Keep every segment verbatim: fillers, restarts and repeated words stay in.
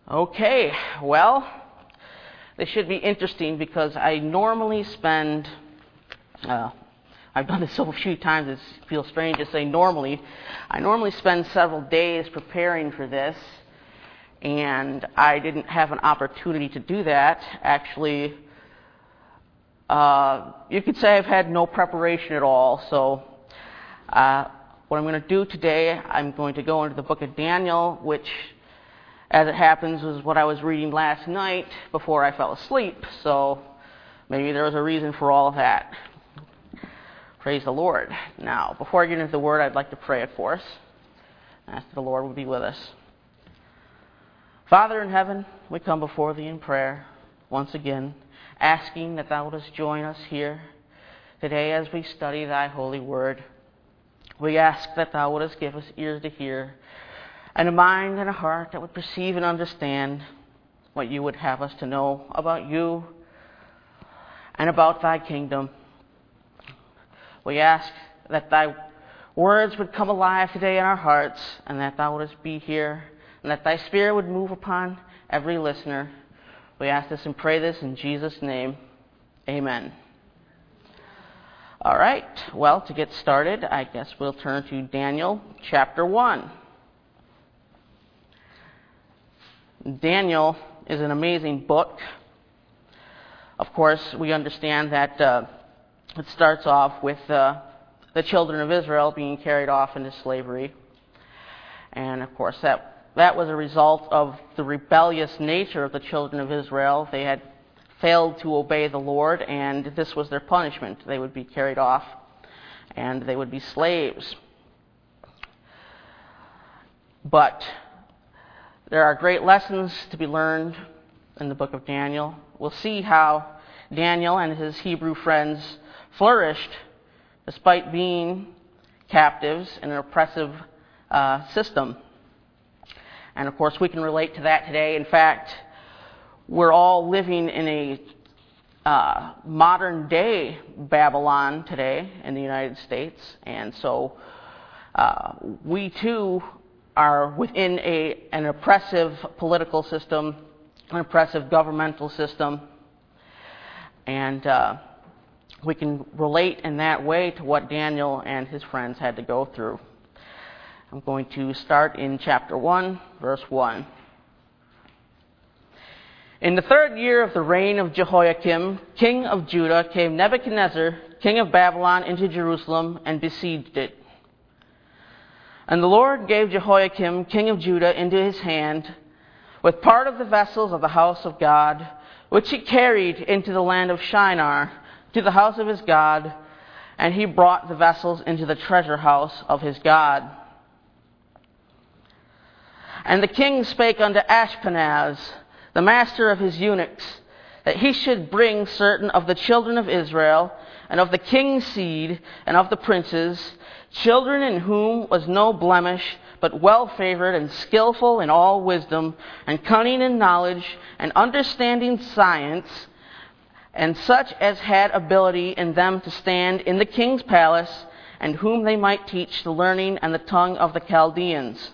Okay, well, this should be interesting because I normally spend, uh, I've done this so few times it feels strange to say normally. I normally spend several days preparing for this, and I didn't have an opportunity to do that. Actually, uh, you could say I've had no preparation at all, so uh, what I'm going to do today, I'm going to go into the book of Daniel, which, as it happens, was what I was reading last night before I fell asleep, so maybe there was a reason for all of that. Praise the Lord. Now, before I get into the Word, I'd like to pray it for us. Ask that the Lord will be with us. Father in heaven, we come before Thee in prayer once again, asking that Thou wouldest join us here today as we study Thy holy Word. We ask that Thou wouldest give us ears to hear, and a mind and a heart that would perceive and understand what You would have us to know about You and about Thy kingdom. We ask that Thy words would come alive today in our hearts, and that Thou wouldest be here, and that Thy Spirit would move upon every listener. We ask this and pray this in Jesus' name. Amen. All right, well, to get started, I guess we'll turn to Daniel chapter one. Daniel is an amazing book. Of course, we understand that uh, it starts off with uh, the children of Israel being carried off into slavery. And of course, that, that was a result of the rebellious nature of the children of Israel. They had failed to obey the Lord, and this was their punishment. They would be carried off, and they would be slaves. But there are great lessons to be learned in the book of Daniel. We'll see how Daniel and his Hebrew friends flourished despite being captives in an oppressive uh, system. And of course, we can relate to that today. In fact, we're all living in a uh, modern day Babylon today in the United States. And so uh, we too are within a, an oppressive political system, an oppressive governmental system. And uh, we can relate in that way to what Daniel and his friends had to go through. I'm going to start in chapter one, verse one. In the third year of the reign of Jehoiakim, king of Judah, came Nebuchadnezzar, king of Babylon, into Jerusalem and besieged it. And the Lord gave Jehoiakim, king of Judah, into his hand, with part of the vessels of the house of God, which he carried into the land of Shinar, to the house of his God, and he brought the vessels into the treasure house of his God. And the king spake unto Ashpenaz, the master of his eunuchs, that he should bring certain of the children of Israel, and of the king's seed, and of the princes, children in whom was no blemish, but well-favored and skillful in all wisdom, and cunning in knowledge, and understanding science, and such as had ability in them to stand in the king's palace, and whom they might teach the learning and the tongue of the Chaldeans.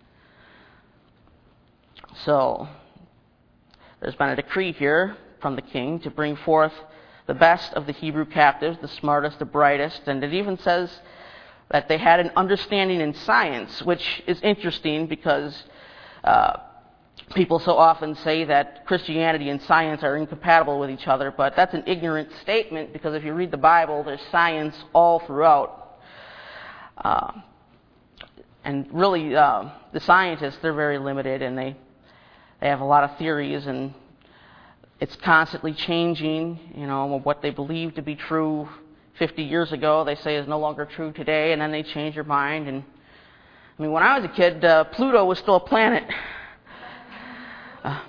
So, there's been a decree here from the king to bring forth the best of the Hebrew captives, the smartest, the brightest, and it even says that they had an understanding in science, which is interesting because uh, people so often say that Christianity and science are incompatible with each other, but that's an ignorant statement because if you read the Bible, there's science all throughout. Uh, and really, uh, the scientists, they're very limited, and they They have a lot of theories, and it's constantly changing. You know, what they believe to be true fifty years ago, they say is no longer true today, and then they change their mind. And I mean, when I was a kid, uh, Pluto was still a planet. Uh,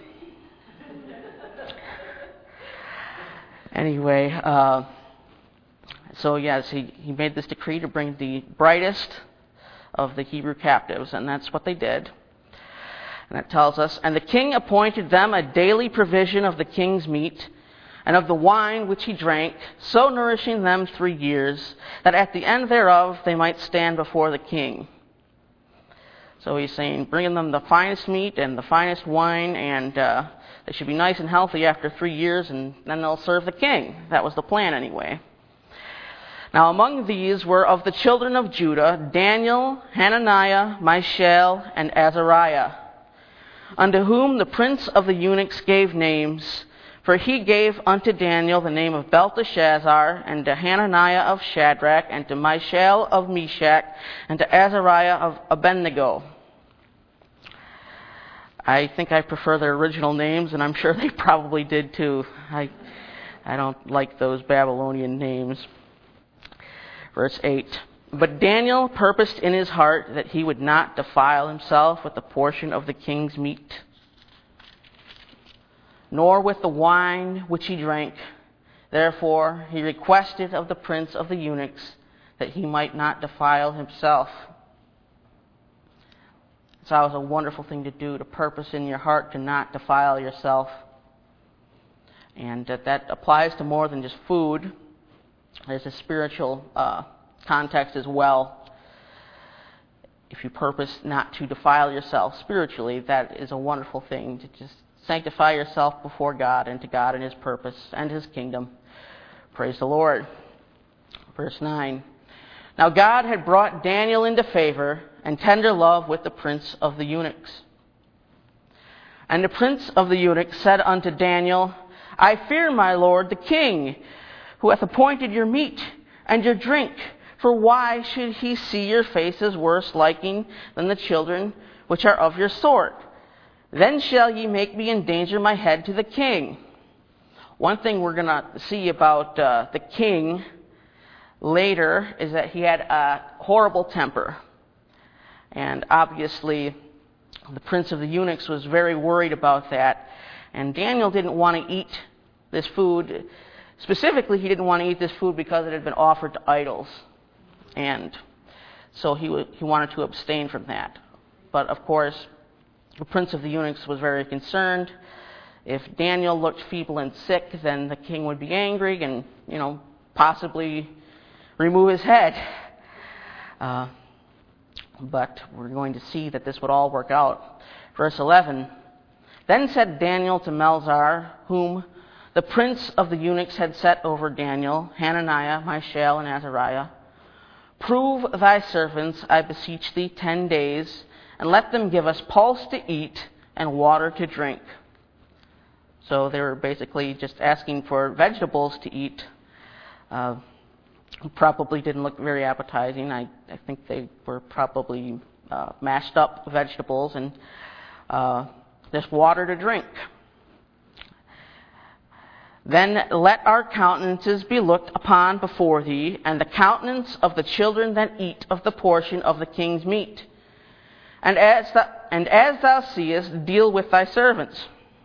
anyway, uh, so yes, he, he made this decree to bring the brightest of the Hebrew captives, and that's what they did. And it tells us, and the king appointed them a daily provision of the king's meat, and of the wine which he drank, so nourishing them three years, that at the end thereof they might stand before the king. So he's saying, bringing them the finest meat and the finest wine, and uh, they should be nice and healthy after three years, and then they'll serve the king. That was the plan anyway. Now among these were of the children of Judah, Daniel, Hananiah, Mishael, and Azariah, unto whom the prince of the eunuchs gave names. For he gave unto Daniel the name of Belteshazzar, and to Hananiah of Shadrach, and to Mishael of Meshach, and to Azariah of Abednego. I think I prefer their original names, and I'm sure they probably did too. I, I don't like those Babylonian names. Verse eight. But Daniel purposed in his heart that he would not defile himself with the portion of the king's meat, nor with the wine which he drank. Therefore he requested of the prince of the eunuchs that he might not defile himself. It's always a wonderful thing to do, to purpose in your heart to not defile yourself. And that, that applies to more than just food. There's a spiritual uh, context as well. If you purpose not to defile yourself spiritually, that is a wonderful thing, to just sanctify yourself before God and to God and His purpose and His kingdom. Praise the Lord. Verse nine. Now God had brought Daniel into favor and tender love with the prince of the eunuchs. And the prince of the eunuchs said unto Daniel, I fear my lord the king, who hath appointed your meat and your drink. For why should he see your faces worse liking than the children which are of your sort? Then shall ye make me endanger my head to the king. One thing we're going to see about uh, the king later is that he had a horrible temper. And obviously, the prince of the eunuchs was very worried about that. And Daniel didn't want to eat this food. Specifically, he didn't want to eat this food because it had been offered to idols. And so he, w- he wanted to abstain from that. But of course, the prince of the eunuchs was very concerned. If Daniel looked feeble and sick, then the king would be angry and, you know, possibly remove his head. Uh, but we're going to see that this would all work out. Verse eleven. Then said Daniel to Melzar, whom the prince of the eunuchs had set over Daniel, Hananiah, Mishael, and Azariah, prove thy servants, I beseech thee, ten days, and let them give us pulse to eat and water to drink. So they were basically just asking for vegetables to eat. Uh, probably didn't look very appetizing. I, I think they were probably uh, mashed up vegetables and uh, just water to drink. Then let our countenances be looked upon before thee, and the countenance of the children that eat of the portion of the king's meat. And as, thou, and as thou seest, deal with thy servants.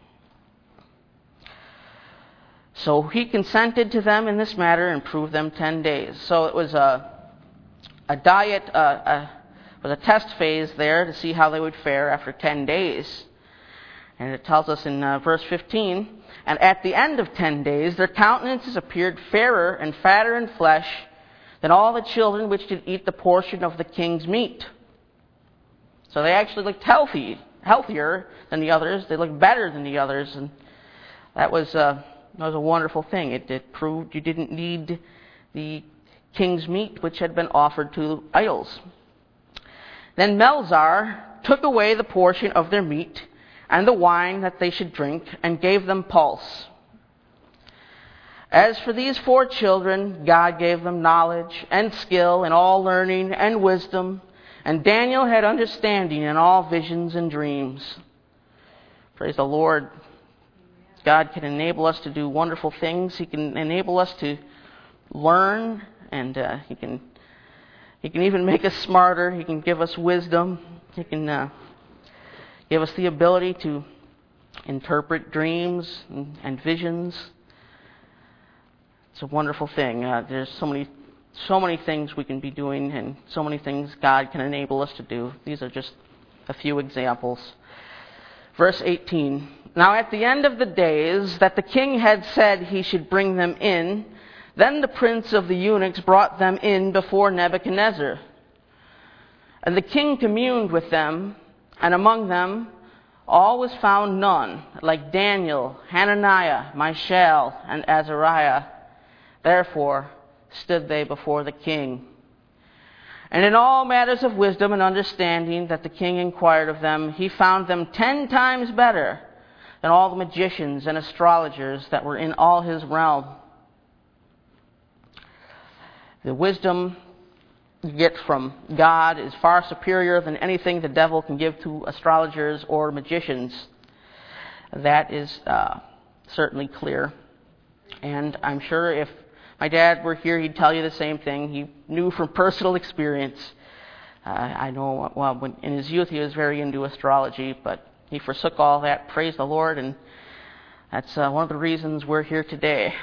So he consented to them in this matter and proved them ten days. So it was a, a diet, uh, a, was a test phase there to see how they would fare after ten days. And it tells us in uh, verse fifteen, and at the end of ten days their countenances appeared fairer and fatter in flesh than all the children which did eat the portion of the king's meat. So they actually looked healthy, healthier than the others. They looked better than the others, and that was uh, that was a wonderful thing. It, it proved you didn't need the king's meat, which had been offered to idols. Then Melzar took away the portion of their meat and the wine that they should drink, and gave them pulse. As for these four children, God gave them knowledge and skill in all learning and wisdom, and Daniel had understanding in all visions and dreams. Praise the Lord. God can enable us to do wonderful things. He can enable us to learn, and uh, He can He can even make us smarter. He can give us wisdom. He can uh, give us the ability to interpret dreams and, and visions. It's a wonderful thing. Uh, there's so many, so many things we can be doing, and so many things God can enable us to do. These are just a few examples. Verse eighteen. Now at the end of the days that the king had said he should bring them in, then the prince of the eunuchs brought them in before Nebuchadnezzar. And the king communed with them, and among them all was found none like Daniel, Hananiah, Mishael, and Azariah. Therefore stood they before the king. And in all matters of wisdom and understanding that the king inquired of them, he found them ten times better than all the magicians and astrologers that were in all his realm. The wisdom you get from God is far superior than anything the devil can give to astrologers or magicians. That is uh, certainly clear. And I'm sure if my dad were here, he'd tell you the same thing. He knew from personal experience. Uh, I know, well, when, in his youth he was very into astrology, but he forsook all that, praise the Lord, and that's uh, one of the reasons we're here today.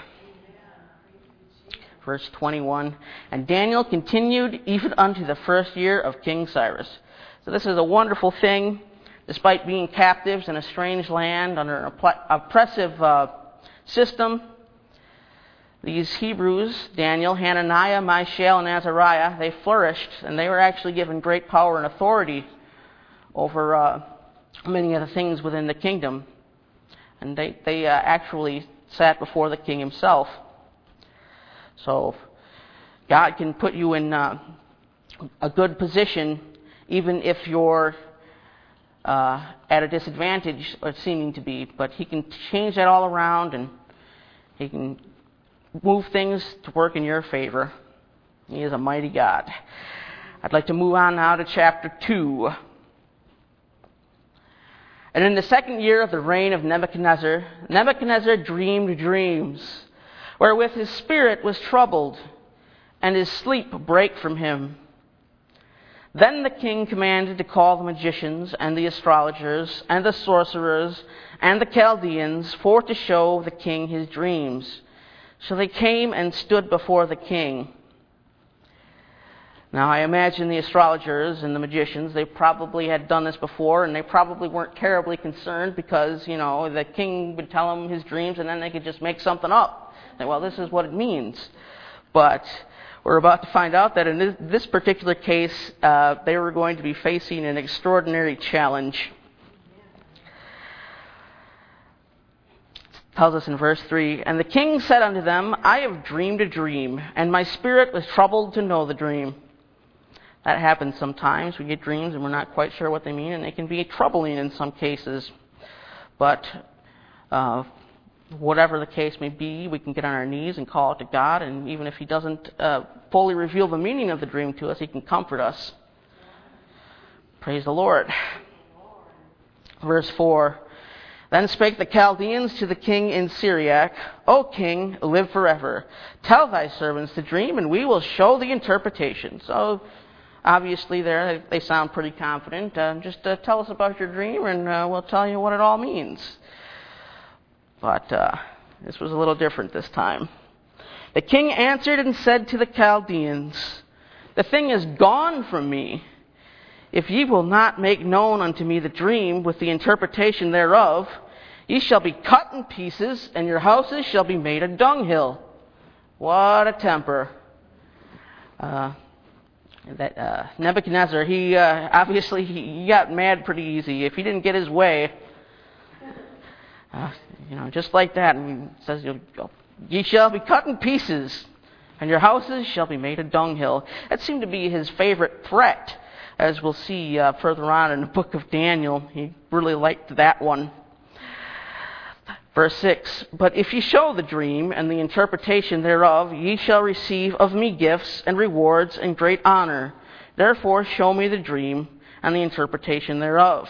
Verse twenty-one, and Daniel continued even unto the first year of King Cyrus. So this is a wonderful thing. Despite being captives in a strange land under an oppressive uh, system, these Hebrews, Daniel, Hananiah, Mishael, and Azariah, they flourished, and they were actually given great power and authority over uh, many of the things within the kingdom. And they, they uh, actually sat before the king himself. So God can put you in uh, a good position even if you're uh, at a disadvantage, or seeming to be. But he can change that all around, and he can move things to work in your favor. He is a mighty God. I'd like to move on now to chapter two. And in the second year of the reign of Nebuchadnezzar, Nebuchadnezzar dreamed dreams, wherewith his spirit was troubled, and his sleep brake from him. Then the king commanded to call the magicians, and the astrologers, and the sorcerers, and the Chaldeans, for to show the king his dreams. So they came and stood before the king. Now, I imagine the astrologers and the magicians, they probably had done this before, and they probably weren't terribly concerned because, you know, the king would tell them his dreams, and then they could just make something up. Well, this is what it means. But we're about to find out that in this, this particular case, uh, they were going to be facing an extraordinary challenge. It tells us in verse three, and the king said unto them, I have dreamed a dream, and my spirit was troubled to know the dream. That happens sometimes. We get dreams and we're not quite sure what they mean, and they can be troubling in some cases. But uh, whatever the case may be, we can get on our knees and call it to God, and even if he doesn't uh, fully reveal the meaning of the dream to us, he can comfort us. Praise the Lord. Verse four, then spake the Chaldeans to the king in Syriac, O king, live forever. Tell thy servants the dream, and we will show the interpretation. So, obviously there, they sound pretty confident. Uh, just uh, tell us about your dream, and uh, we'll tell you what it all means. But uh, this was a little different this time. The king answered and said to the Chaldeans, the thing is gone from me. If ye will not make known unto me the dream with the interpretation thereof, ye shall be cut in pieces, and your houses shall be made a dunghill. What a temper. Uh, that uh, Nebuchadnezzar, he uh, obviously he got mad pretty easy. If he didn't get his way, uh, you know, just like that, and it says, ye shall be cut in pieces, and your houses shall be made a dunghill. That seemed to be his favorite threat, as we'll see uh, further on in the book of Daniel. He really liked that one. Verse six, but if ye show the dream and the interpretation thereof, ye shall receive of me gifts and rewards and great honor. Therefore show me the dream and the interpretation thereof.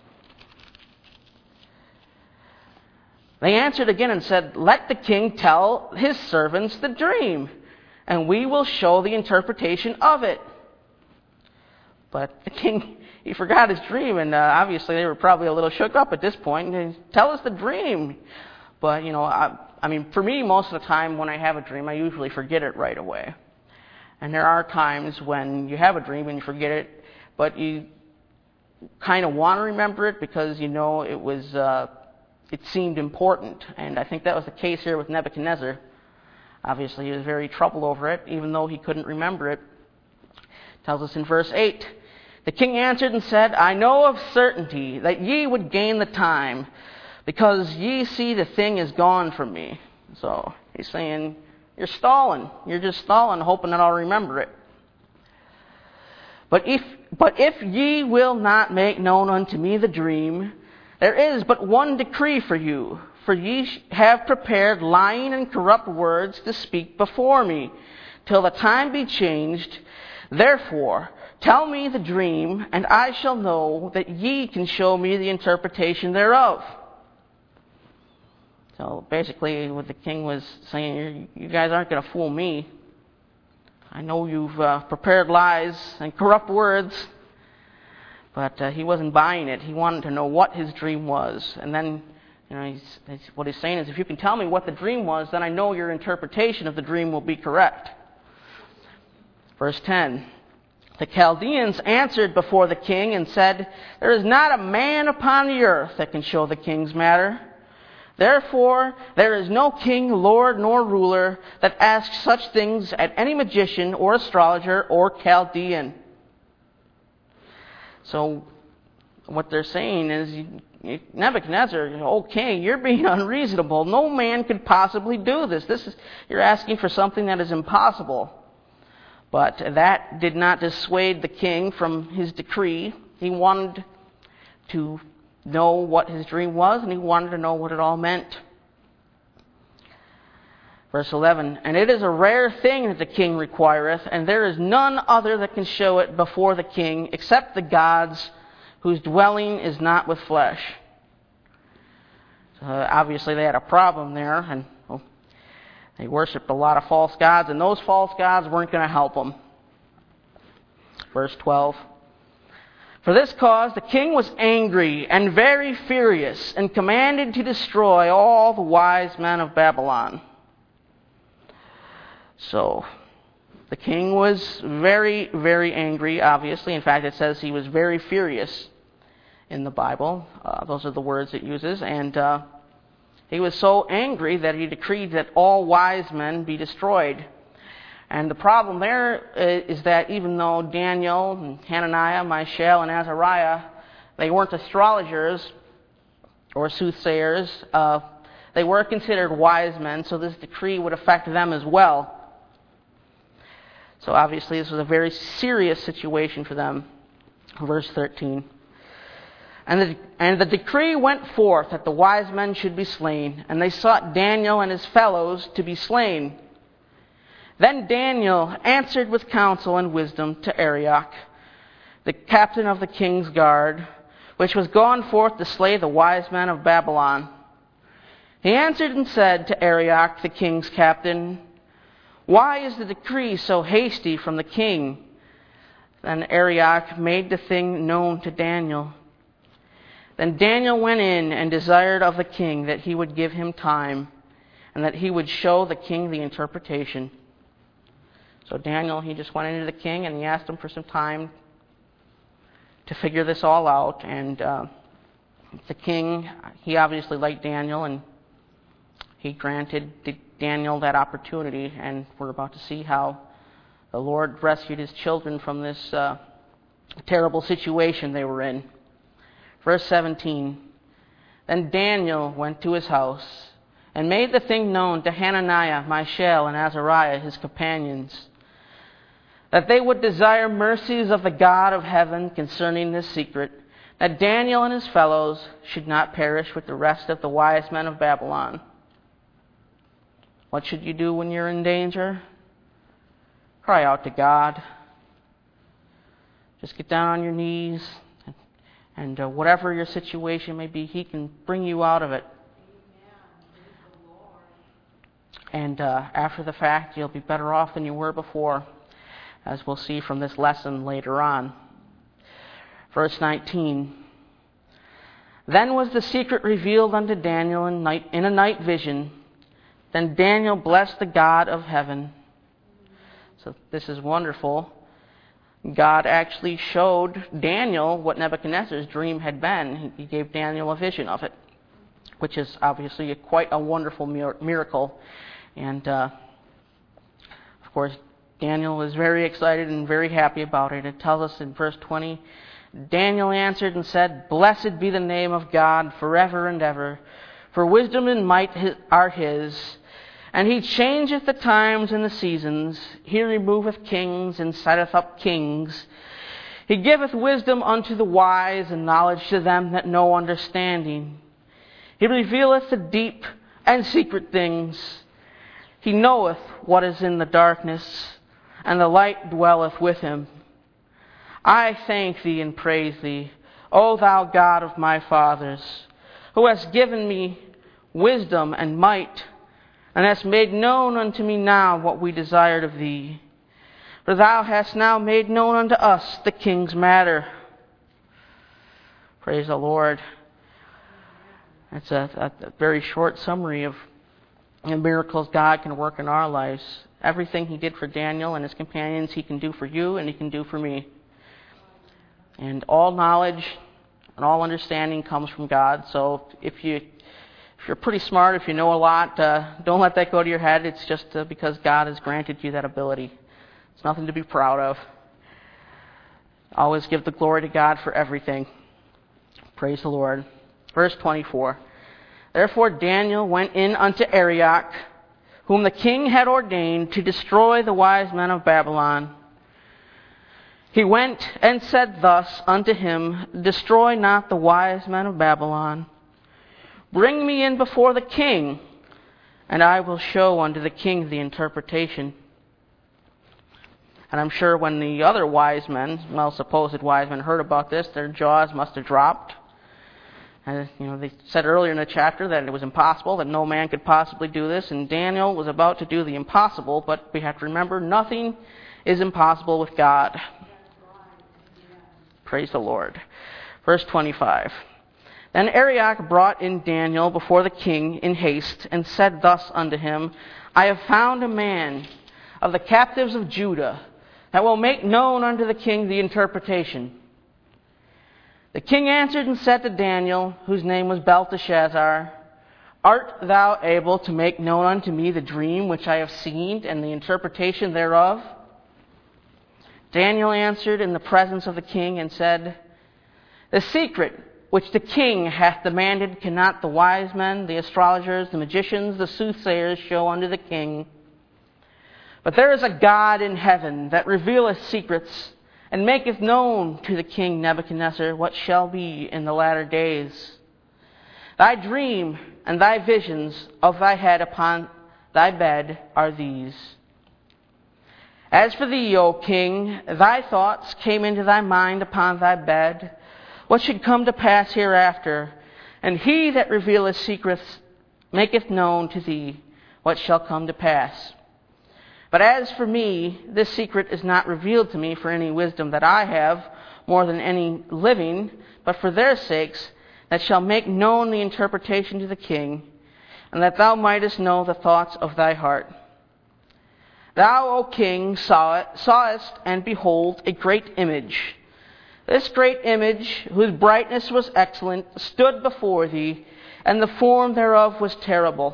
They answered again and said, let the king tell his servants the dream, and we will show the interpretation of it. But the king, he forgot his dream, and uh, obviously they were probably a little shook up at this point. And tell us the dream. But, you know, I, I mean, for me, most of the time when I have a dream, I usually forget it right away. And there are times when you have a dream and you forget it, but you kind of want to remember it because you know it was, uh, it seemed important. And I think that was the case here with Nebuchadnezzar. Obviously, he was very troubled over it, even though he couldn't remember it. It tells us in verse eight, The king answered and said, I know of certainty that ye would gain the time, because ye see the thing is gone from me. So he's saying, you're stalling. You're just stalling, hoping that I'll remember it. But if, but if ye will not make known unto me the dream, there is but one decree for you. For ye have prepared lying and corrupt words to speak before me, till the time be changed. Therefore, tell me the dream, and I shall know that ye can show me the interpretation thereof. So basically what the king was saying, you guys aren't going to fool me. I know you've uh, prepared lies and corrupt words, but uh, he wasn't buying it. He wanted to know what his dream was. And then, you know, he's, he's, what he's saying is, if you can tell me what the dream was, then I know your interpretation of the dream will be correct. Verse ten. The Chaldeans answered before the king and said, there is not a man upon the earth that can show the king's matter. Therefore, there is no king, lord, nor ruler that asks such things at any magician or astrologer or Chaldean. So, what they're saying is, Nebuchadnezzar, okay, you're being unreasonable. No man could possibly do this. This is, you're asking for something that is impossible. But that did not dissuade the king from his decree. He wanted to know what his dream was, and he wanted to know what it all meant. Verse eleven, and it is a rare thing that the king requireth, and there is none other that can show it before the king, except the gods, whose dwelling is not with flesh. So obviously they had a problem there, and well, they worshipped a lot of false gods, and those false gods weren't going to help them. Verse twelve. For this cause the king was angry and very furious, and commanded to destroy all the wise men of Babylon. So, the king was very, very angry, obviously. In fact, it says he was very furious in the Bible. Uh, those are the words it uses. And uh, he was so angry that he decreed that all wise men be destroyed. And the problem there is that even though Daniel, and Hananiah, Mishael, and Azariah, they weren't astrologers or soothsayers, uh, they were considered wise men, so this decree would affect them as well. So obviously this was a very serious situation for them. Verse thirteen. And the, and the decree went forth that the wise men should be slain, and they sought Daniel and his fellows to be slain. Then Daniel answered with counsel and wisdom to Arioch, the captain of the king's guard, which was gone forth to slay the wise men of Babylon. He answered and said to Arioch, the king's captain, why is the decree so hasty from the king? Then Arioch made the thing known to Daniel. Then Daniel went in and desired of the king that he would give him time, and that he would show the king the interpretation. So Daniel, he just went into the king and he asked him for some time to figure this all out. And uh, the king, he obviously liked Daniel, and he granted Daniel that opportunity. And we're about to see how the Lord rescued his children from this uh, terrible situation they were in. Verse seventeen. Then Daniel went to his house and made the thing known to Hananiah, Mishael, and Azariah, his companions, that they would desire mercies of the God of heaven concerning this secret, that Daniel and his fellows should not perish with the rest of the wise men of Babylon. What should you do when you're in danger? Cry out to God. Just get down on your knees, and, and uh, whatever your situation may be, He can bring you out of it. And uh, after the fact, you'll be better off than you were before, as we'll see from this lesson later on. Verse nineteen. Then was the secret revealed unto Daniel in, night, in a night vision. Then Daniel blessed the God of heaven. So this is wonderful. God actually showed Daniel what Nebuchadnezzar's dream had been. He gave Daniel a vision of it, which is obviously a, quite a wonderful miracle. And, uh, of course, Daniel was very excited and very happy about it. It tells us in verse twenty, Daniel answered and said, Blessed be the name of God forever and ever, for wisdom and might are his. And he changeth the times and the seasons. He removeth kings and setteth up kings. He giveth wisdom unto the wise and knowledge to them that know understanding. He revealeth the deep and secret things. He knoweth what is in the darkness, and the light dwelleth with him. I thank thee and praise thee, O thou God of my fathers, who hast given me wisdom and might, and hast made known unto me now what we desired of thee. For thou hast now made known unto us the king's matter. Praise the Lord. That's a, a, a very short summary of the miracles God can work in our lives. Everything he did for Daniel and his companions, he can do for you and he can do for me. And all knowledge and all understanding comes from God. So if you if you're pretty smart, if you know a lot, uh, don't let that go to your head. It's just uh, because God has granted you that ability. It's nothing to be proud of. Always give the glory to God for everything. Praise the Lord. Verse twenty-four. Therefore Daniel went in unto Arioch, whom the king had ordained to destroy the wise men of Babylon. He went and said thus unto him, Destroy not the wise men of Babylon. Bring me in before the king, and I will show unto the king the interpretation. And I'm sure when the other wise men, well, supposed wise men, heard about this, their jaws must have dropped. And, you know, they said earlier in the chapter that it was impossible, that no man could possibly do this, and Daniel was about to do the impossible, but we have to remember nothing is impossible with God. Praise the Lord. Verse twenty-five. Then Arioch brought in Daniel before the king in haste, and said thus unto him, I have found a man of the captives of Judah, that will make known unto the king the interpretation. The king answered and said to Daniel, whose name was Belteshazzar, Art thou able to make known unto me the dream which I have seen, and the interpretation thereof? Daniel answered in the presence of the king and said, The secret which the king hath demanded cannot the wise men, the astrologers, the magicians, the soothsayers show unto the king. But there is a God in heaven that revealeth secrets, and maketh known to the king Nebuchadnezzar what shall be in the latter days. Thy dream and thy visions of thy head upon thy bed are these. As for thee, O king, thy thoughts came into thy mind upon thy bed, what should come to pass hereafter, and he that revealeth secrets maketh known to thee what shall come to pass. But as for me, this secret is not revealed to me for any wisdom that I have, more than any living, but for their sakes, that shall make known the interpretation to the king, and that thou mightest know the thoughts of thy heart. Thou, O king, saw it, sawest, and behold, a great image. This great image, whose brightness was excellent, stood before thee, and the form thereof was terrible.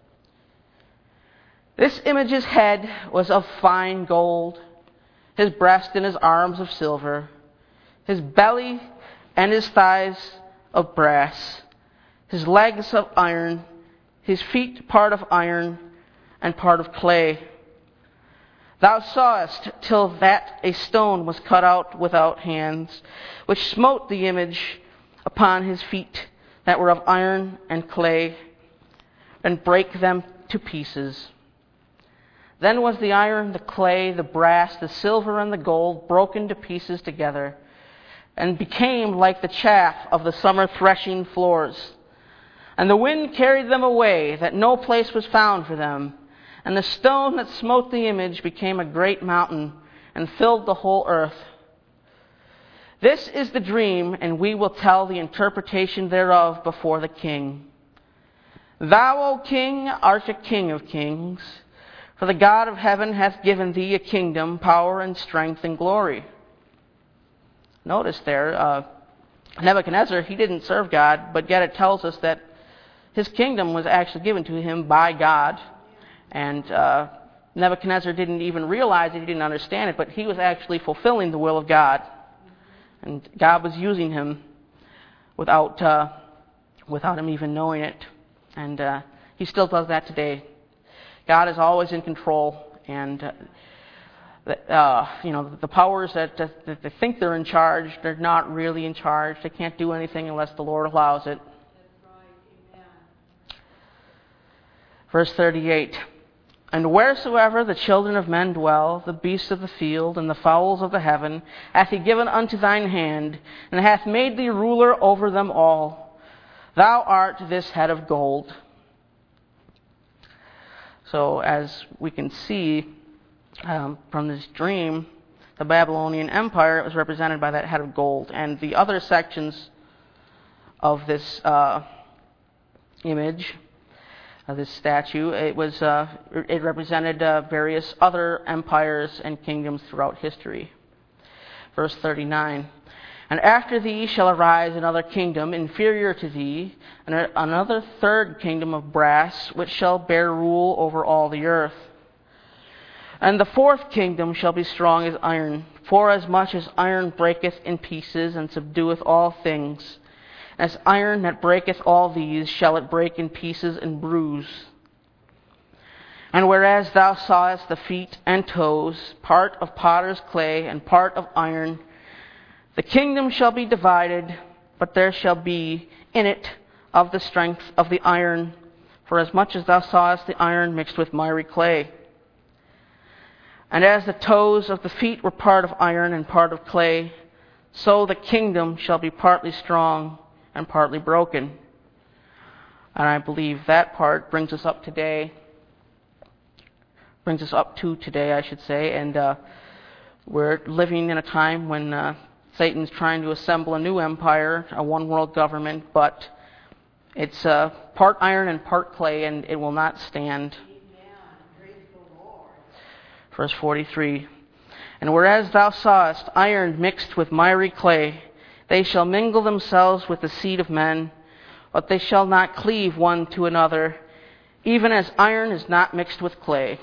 This image's head was of fine gold, his breast and his arms of silver, his belly and his thighs of brass, his legs of iron, his feet part of iron and part of clay. Thou sawest till that a stone was cut out without hands, which smote the image upon his feet that were of iron and clay, and brake them to pieces. Then was the iron, the clay, the brass, the silver, and the gold broken to pieces together, and became like the chaff of the summer threshing floors. And the wind carried them away, that no place was found for them. And the stone that smote the image became a great mountain, and filled the whole earth. This is the dream, and we will tell the interpretation thereof before the king. Thou, O king, art a king of kings. For the God of heaven hath given thee a kingdom, power, and strength, and glory. Notice there, uh, Nebuchadnezzar, he didn't serve God, but yet it tells us that his kingdom was actually given to him by God. And uh, Nebuchadnezzar didn't even realize it, he didn't understand it, but he was actually fulfilling the will of God. And God was using him without uh, without him even knowing it. And uh, he still does that today. God is always in control, and uh, uh, you know the powers that, that, that they think they're in charge, they're not really in charge. They can't do anything unless the Lord allows it. That's right. Amen. Verse thirty-eight. And wheresoever the children of men dwell, the beasts of the field, and the fowls of the heaven, hath he given unto thine hand, and hath made thee ruler over them all. Thou art this head of gold. So as we can see um, from this dream, the Babylonian Empire was represented by that head of gold. And the other sections of this uh, image, of this statue, it was uh, it represented uh, various other empires and kingdoms throughout history. Verse thirty-nine. And after thee shall arise another kingdom inferior to thee, and another third kingdom of brass, which shall bear rule over all the earth. And the fourth kingdom shall be strong as iron, forasmuch as iron breaketh in pieces, and subdueth all things. As iron that breaketh all these, shall it break in pieces and bruise. And whereas thou sawest the feet and toes, part of potter's clay and part of iron, the kingdom shall be divided, but there shall be in it of the strength of the iron, for as much as thou sawest the iron mixed with miry clay. And as the toes of the feet were part of iron and part of clay, so the kingdom shall be partly strong and partly broken. And I believe that part brings us up today, brings us up to today, I should say, and uh, we're living in a time when uh, Satan's trying to assemble a new empire, a one-world government, but it's uh, part iron and part clay, and it will not stand. Amen. Praise the Lord. Verse forty-three. And whereas thou sawest iron mixed with miry clay, they shall mingle themselves with the seed of men, but they shall not cleave one to another, even as iron is not mixed with clay.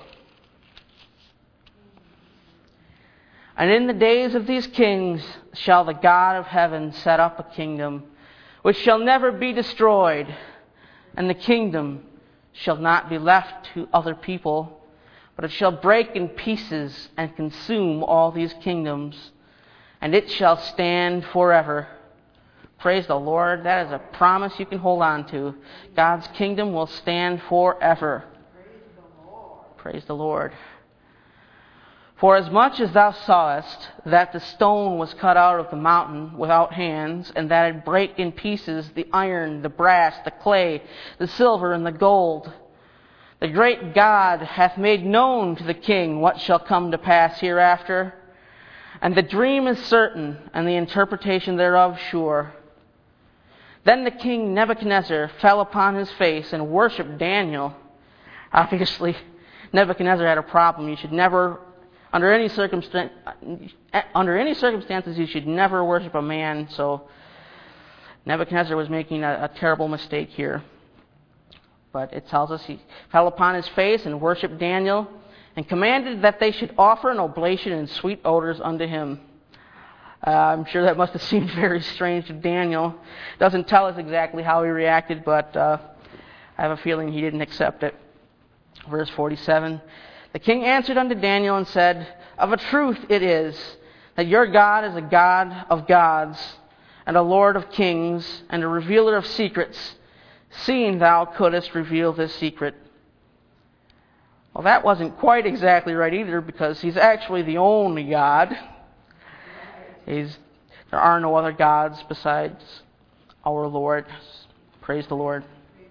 And in the days of these kings shall the God of heaven set up a kingdom, which shall never be destroyed, and the kingdom shall not be left to other people, but it shall break in pieces and consume all these kingdoms, and it shall stand forever. Praise the Lord. That is a promise you can hold on to. God's kingdom will stand forever. Praise the Lord. Praise the Lord. For as much as thou sawest that the stone was cut out of the mountain without hands, and that it brake in pieces the iron, the brass, the clay, the silver, and the gold, the great God hath made known to the king what shall come to pass hereafter. And the dream is certain, and the interpretation thereof sure. Then the king Nebuchadnezzar fell upon his face and worshipped Daniel. Obviously, Nebuchadnezzar had a problem. You should never, under any circumstance, under any circumstances, you should never worship a man. So Nebuchadnezzar was making a, a terrible mistake here. But it tells us he fell upon his face and worshipped Daniel, and commanded that they should offer an oblation and sweet odors unto him. Uh, I'm sure that must have seemed very strange to Daniel. Doesn't tell us exactly how he reacted, but uh, I have a feeling he didn't accept it. Verse forty-seven. The king answered unto Daniel and said, Of a truth it is, that your God is a God of gods, and a Lord of kings, and a revealer of secrets, seeing thou couldest reveal this secret. Well, that wasn't quite exactly right either, because he's actually the only God. He's, there are no other gods besides our Lord. Praise the Lord.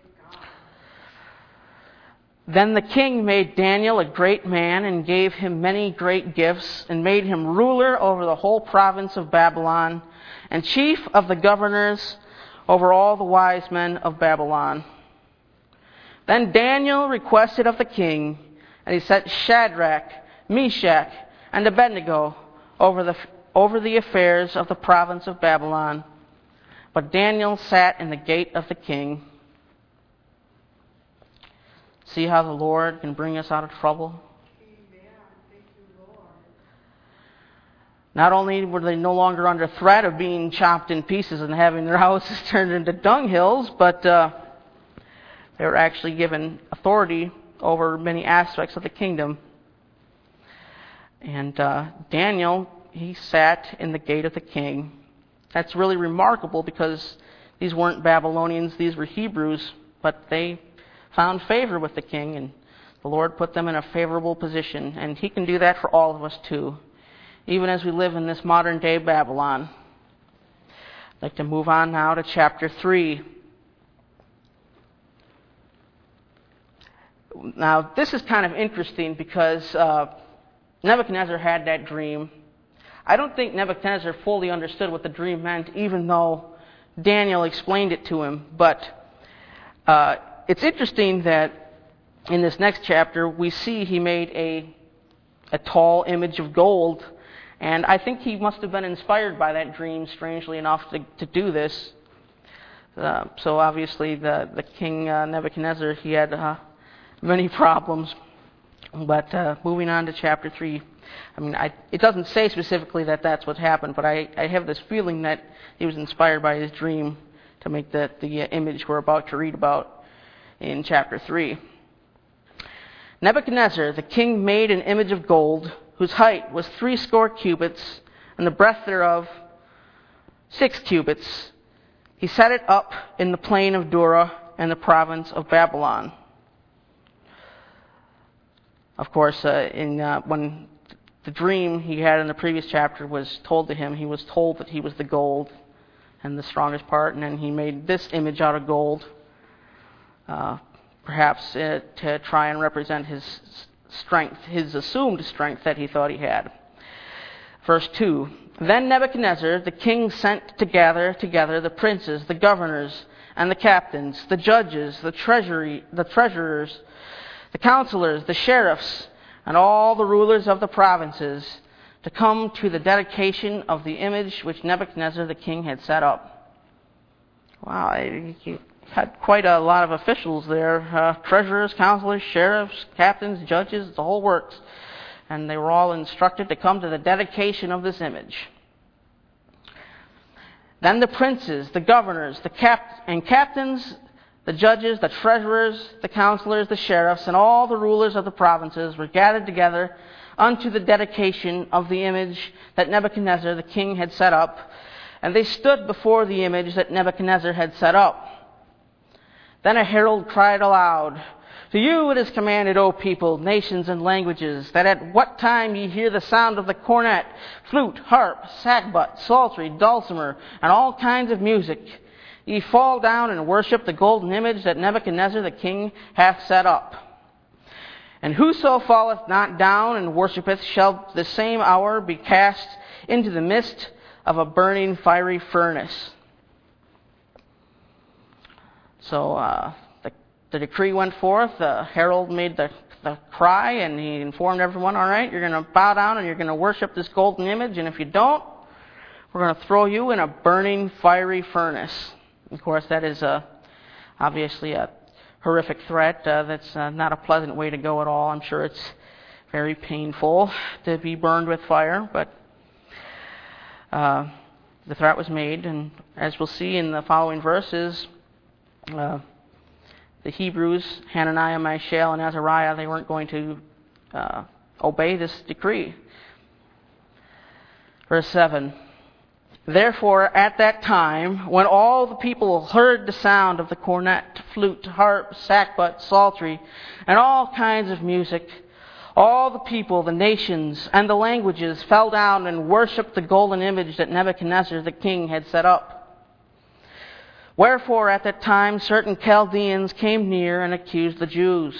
Then the king made Daniel a great man, and gave him many great gifts, and made him ruler over the whole province of Babylon, and chief of the governors over all the wise men of Babylon. Then Daniel requested of the king, and he set Shadrach, Meshach, and Abednego over the over the affairs of the province of Babylon. But Daniel sat in the gate of the king. See how the Lord can bring us out of trouble? Not only were they no longer under threat of being chopped in pieces and having their houses turned into dunghills, but uh, they were actually given authority over many aspects of the kingdom. And uh, Daniel, he sat in the gate of the king. That's really remarkable because these weren't Babylonians, these were Hebrews, but they found favor with the king, and the Lord put them in a favorable position. And he can do that for all of us too, even as we live in this modern day Babylon. I'd like to move on now to chapter three. Now, this is kind of interesting because uh, Nebuchadnezzar had that dream. I don't think Nebuchadnezzar fully understood what the dream meant, even though Daniel explained it to him. But uh, it's interesting that in this next chapter, we see he made a, a tall image of gold. And I think he must have been inspired by that dream, strangely enough, to, to do this. Uh, so obviously the, the king uh, Nebuchadnezzar, he had uh, many problems. But uh, moving on to chapter three, I mean, I, it doesn't say specifically that that's what happened, but I, I have this feeling that he was inspired by his dream to make the, the uh, image we're about to read about in chapter three. Nebuchadnezzar, the king, made an image of gold, whose height was threescore cubits, and the breadth thereof six cubits. He set it up in the plain of Dura and the province of Babylon. Of course, uh, in uh, when the dream he had in the previous chapter was told to him, he was told that he was the gold and the strongest part, and then he made this image out of gold, uh, perhaps uh, to try and represent his strength, his assumed strength that he thought he had. Verse two, Then Nebuchadnezzar the king sent to gather together the princes, the governors, and the captains, the judges, the treasury, the treasurers, the counselors, the sheriffs, and all the rulers of the provinces to come to the dedication of the image which Nebuchadnezzar the king had set up. Wow, he had quite a lot of officials there, uh, treasurers, counselors, sheriffs, captains, judges, the whole works. And they were all instructed to come to the dedication of this image. Then the princes, the governors, the cap- and captains, the judges, the treasurers, the counselors, the sheriffs, and all the rulers of the provinces were gathered together unto the dedication of the image that Nebuchadnezzar the king had set up, and they stood before the image that Nebuchadnezzar had set up. Then a herald cried aloud, To you it is commanded, O people, nations, and languages, that at what time ye hear the sound of the cornet, flute, harp, sackbut, psaltery, dulcimer, and all kinds of music, ye fall down and worship the golden image that Nebuchadnezzar the king hath set up. And whoso falleth not down and worshippeth shall the same hour be cast into the midst of a burning fiery furnace. So uh, the, the decree went forth. The herald made the, the cry, and he informed everyone, all right, you're going to bow down and you're going to worship this golden image, and if you don't, we're going to throw you in a burning fiery furnace. Of course, that is uh, obviously a horrific threat. Uh, that's uh, not a pleasant way to go at all. I'm sure it's very painful to be burned with fire, but uh, the threat was made, and as we'll see in the following verses, uh, the Hebrews, Hananiah, Mishael, and Azariah, they weren't going to uh, obey this decree. Verse seven, Therefore, at that time, when all the people heard the sound of the cornet, flute, harp, sackbut, psaltery, and all kinds of music, all the people, the nations, and the languages fell down and worshipped the golden image that Nebuchadnezzar the king had set up. Wherefore, at that time, certain Chaldeans came near and accused the Jews.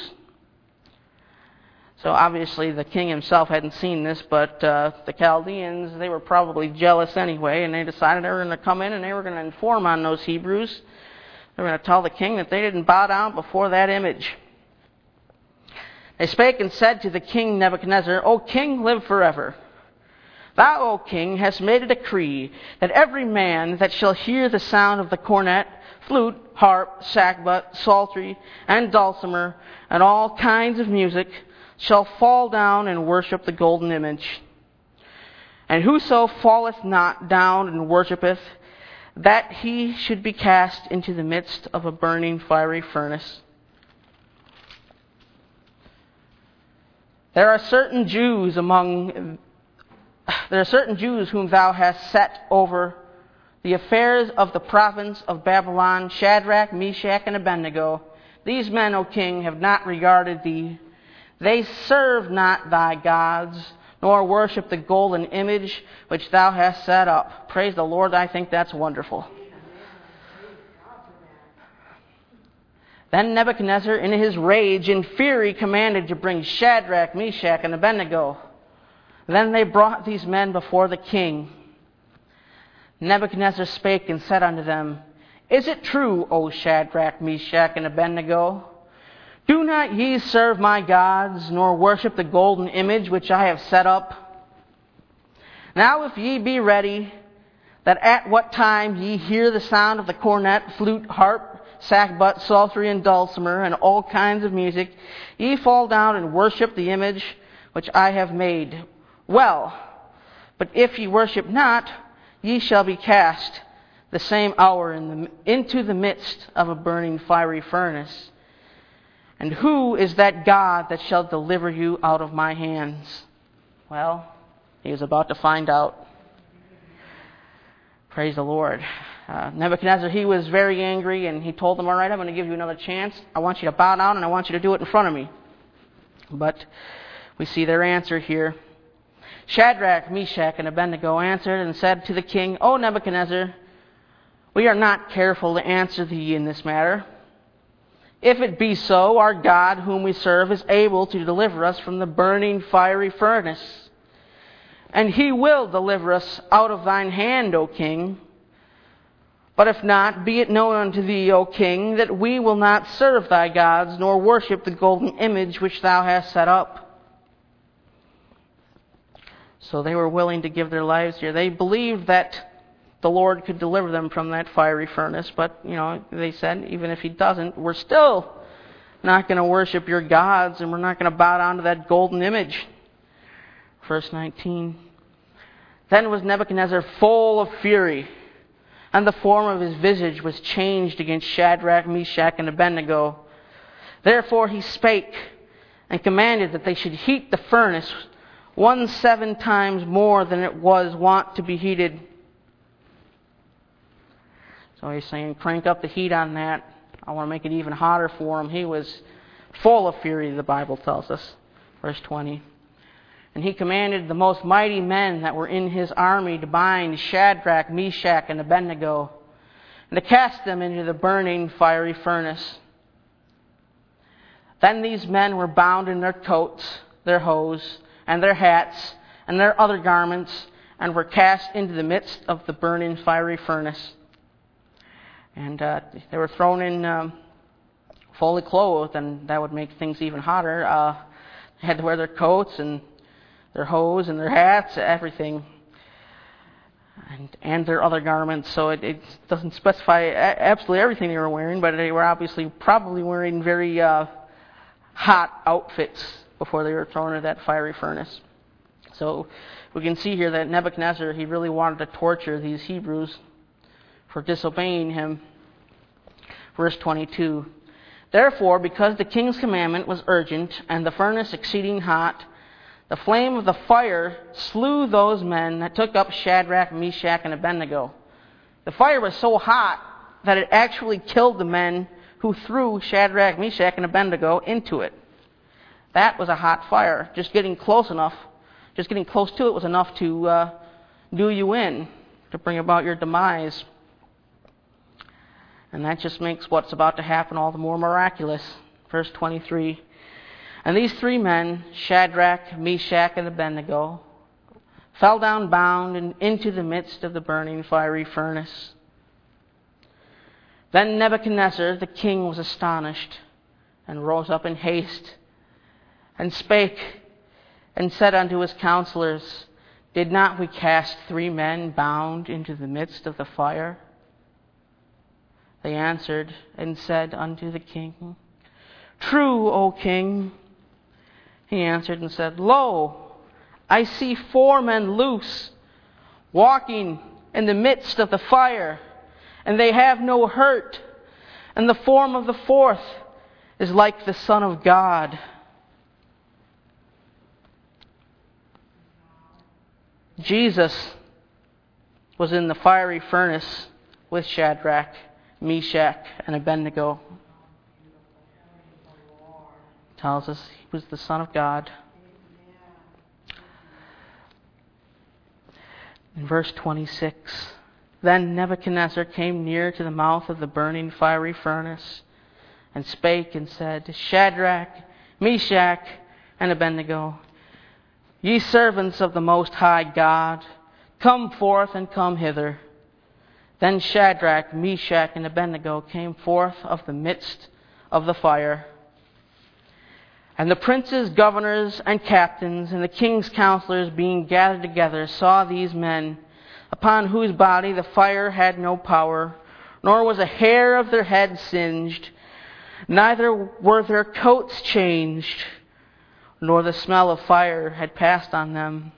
So obviously the king himself hadn't seen this, but uh, the Chaldeans, they were probably jealous anyway, and they decided they were going to come in and they were going to inform on those Hebrews. They were going to tell the king that they didn't bow down before that image. They spake and said to the king Nebuchadnezzar, O king, live forever. Thou, O king, hast made a decree that every man that shall hear the sound of the cornet, flute, harp, sackbut, psaltery, and dulcimer, and all kinds of music, shall fall down and worship the golden image. And whoso falleth not down and worshippeth, that he should be cast into the midst of a burning fiery furnace. There are certain Jews among there are certain Jews whom thou hast set over the affairs of the province of Babylon, Shadrach, Meshach, and Abednego. These men, O king, have not regarded thee. They serve not thy gods, nor worship the golden image which thou hast set up. Praise the Lord, I think that's wonderful. Then Nebuchadnezzar, in his rage and fury, commanded to bring Shadrach, Meshach, and Abednego. Then they brought these men before the king. Nebuchadnezzar spake and said unto them, Is it true, O Shadrach, Meshach, and Abednego? Do not ye serve my gods, nor worship the golden image which I have set up? Now if ye be ready, that at what time ye hear the sound of the cornet, flute, harp, sackbut, psaltery, and dulcimer, and all kinds of music, ye fall down and worship the image which I have made. Well, but if ye worship not, ye shall be cast the same hour in the, into the midst of a burning fiery furnace. And who is that God that shall deliver you out of my hands? Well, he was about to find out. Praise the Lord. Uh, Nebuchadnezzar, he was very angry, and he told them, all right, I'm going to give you another chance. I want you to bow down, and I want you to do it in front of me. But we see their answer here. Shadrach, Meshach, and Abednego answered and said to the king, O Nebuchadnezzar, we are not careful to answer thee in this matter. If it be so, our God, whom we serve, is able to deliver us from the burning fiery furnace. And he will deliver us out of thine hand, O king. But if not, be it known unto thee, O king, that we will not serve thy gods, nor worship the golden image which thou hast set up. So they were willing to give their lives here. They believed that the Lord could deliver them from that fiery furnace. But, you know, they said, even if he doesn't, we're still not going to worship your gods, and we're not going to bow down to that golden image. Verse nineteen. Then was Nebuchadnezzar full of fury, and the form of his visage was changed against Shadrach, Meshach, and Abednego. Therefore he spake, and commanded that they should heat the furnace one seven times more than it was wont to be heated. So he's saying, crank up the heat on that. I want to make it even hotter for him. He was full of fury, the Bible tells us. Verse twenty. And he commanded the most mighty men that were in his army to bind Shadrach, Meshach, and Abednego, and to cast them into the burning fiery furnace. Then these men were bound in their coats, their hose, and their hats, and their other garments, and were cast into the midst of the burning fiery furnace. And uh, they were thrown in um, fully clothed, and that would make things even hotter. Uh, they had to wear their coats and their hose and their hats, everything, and and their other garments. So it, it doesn't specify absolutely everything they were wearing, but they were obviously probably wearing very uh, hot outfits before they were thrown into that fiery furnace. So we can see here that Nebuchadnezzar, he really wanted to torture these Hebrews for disobeying him. Verse twenty-two. Therefore, because the king's commandment was urgent, and the furnace exceeding hot, the flame of the fire slew those men that took up Shadrach, Meshach, and Abednego. The fire was so hot that it actually killed the men who threw Shadrach, Meshach, and Abednego into it. That was a hot fire. Just getting close enough, just getting close to it was enough to uh, do you in, to bring about your demise. And that just makes what's about to happen all the more miraculous. Verse twenty-three. And these three men, Shadrach, Meshach, and Abednego, fell down bound and into the midst of the burning fiery furnace. Then Nebuchadnezzar the king was astonished, and rose up in haste, and spake, and said unto his counselors, Did not we cast three men bound into the midst of the fire? They answered and said unto the king, True, O king. He answered and said, Lo, I see four men loose walking in the midst of the fire, and they have no hurt. And the form of the fourth is like the Son of God. Jesus was in the fiery furnace with Shadrach, Meshach, and Abednego. Tells us he was the Son of God. In verse twenty-six, then Nebuchadnezzar came near to the mouth of the burning fiery furnace, and spake and said, Shadrach, Meshach, and Abednego, ye servants of the Most High God, come forth and come hither. Then Shadrach, Meshach, and Abednego came forth of the midst of the fire. And the princes, governors, and captains, and the king's counselors being gathered together, saw these men, upon whose body the fire had no power, nor was a hair of their head singed, neither were their coats changed, nor the smell of fire had passed on them.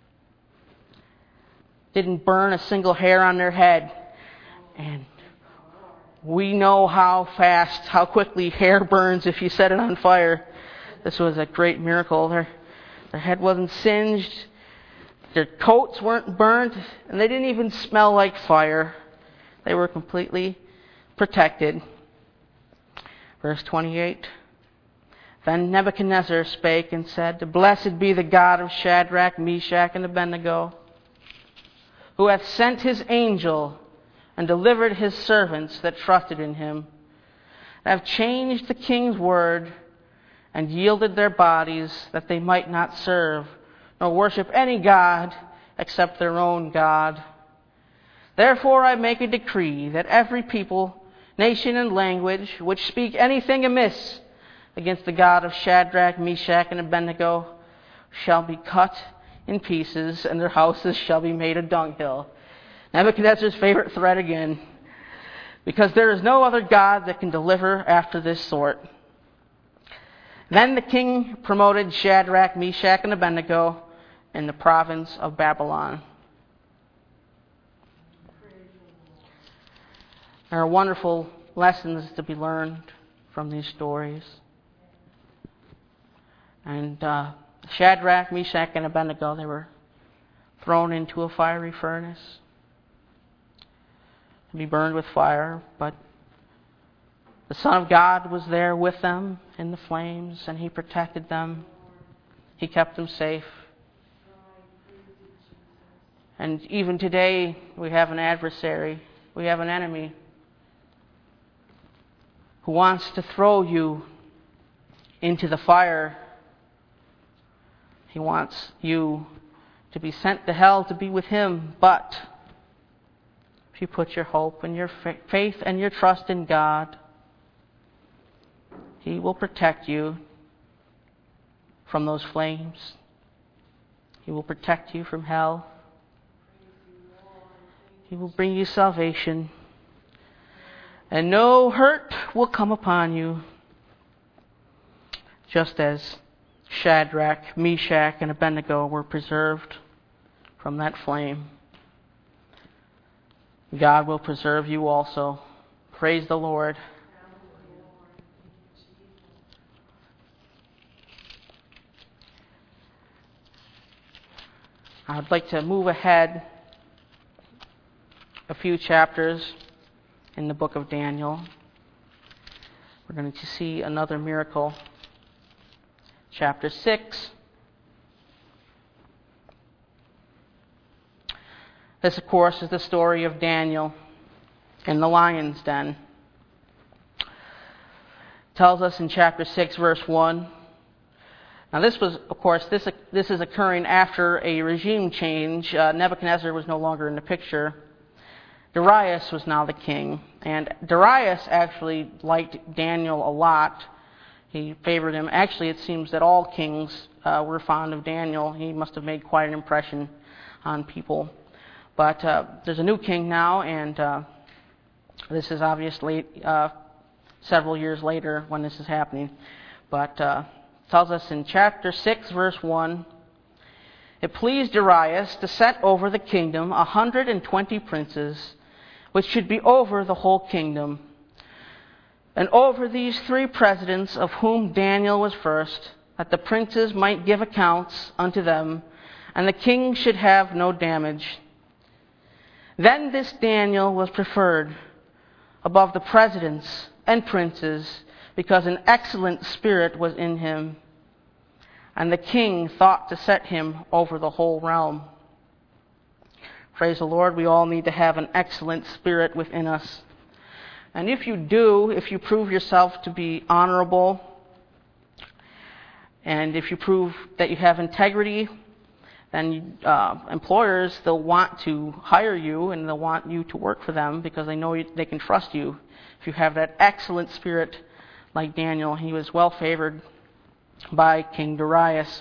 Didn't burn a single hair on their head. And we know how fast, how quickly hair burns if you set it on fire. This was a great miracle. Their, their head wasn't singed, their coats weren't burnt, and they didn't even smell like fire. They were completely protected. Verse twenty-eight. Then Nebuchadnezzar spake and said, Blessed be the God of Shadrach, Meshach, and Abednego, who hath sent his angel and delivered his servants that trusted in him, and have changed the king's word, and yielded their bodies that they might not serve, nor worship any god except their own God. Therefore I make a decree that every people, nation, and language which speak anything amiss against the God of Shadrach, Meshach, and Abednego shall be cut in pieces, and their houses shall be made a dunghill. Nebuchadnezzar's favorite threat again. Because there is no other God that can deliver after this sort. Then the king promoted Shadrach, Meshach, and Abednego in the province of Babylon. There are wonderful lessons to be learned from these stories. And uh, Shadrach, Meshach, and Abednego, they were thrown into a fiery furnace to be burned with fire, but the Son of God was there with them in the flames, and he protected them. He kept them safe. And even today, we have an adversary. We have an enemy who wants to throw you into the fire. He wants you to be sent to hell to be with him. But if you put your hope and your faith and your trust in God, he will protect you from those flames. He will protect you from hell. He will bring you salvation. And no hurt will come upon you. Just as Shadrach, Meshach, and Abednego were preserved from that flame, God will preserve you also. Praise the Lord. I would like to move ahead a few chapters in the book of Daniel. We're going to see another miracle. Chapter six. This, of course, is the story of Daniel in the lion's den. It tells us in chapter six, verse one. Now this was, of course, this this is occurring after a regime change. Uh, Nebuchadnezzar was no longer in the picture. Darius was now the king. And Darius actually liked Daniel a lot. He favored him. Actually, it seems that all kings uh, were fond of Daniel. He must have made quite an impression on people. But uh, there's a new king now, and uh, this is obviously uh, several years later when this is happening. But uh, it tells us in chapter six, verse one, it pleased Darius to set over the kingdom a hundred and twenty princes, which should be over the whole kingdom. And over these three presidents, of whom Daniel was first, that the princes might give accounts unto them, and the king should have no damage. Then this Daniel was preferred above the presidents and princes, because an excellent spirit was in him, and the king thought to set him over the whole realm. Praise the Lord, we all need to have an excellent spirit within us. And if you do, if you prove yourself to be honorable, and if you prove that you have integrity, then uh, employers, they'll want to hire you and they'll want you to work for them because they know you, they can trust you. If you have that excellent spirit like Daniel, he was well favored by King Darius.